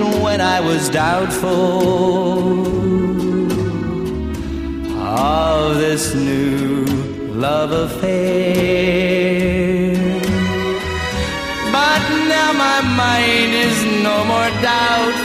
when I was doubtful of this new love affair. But now my mind is no more doubtful.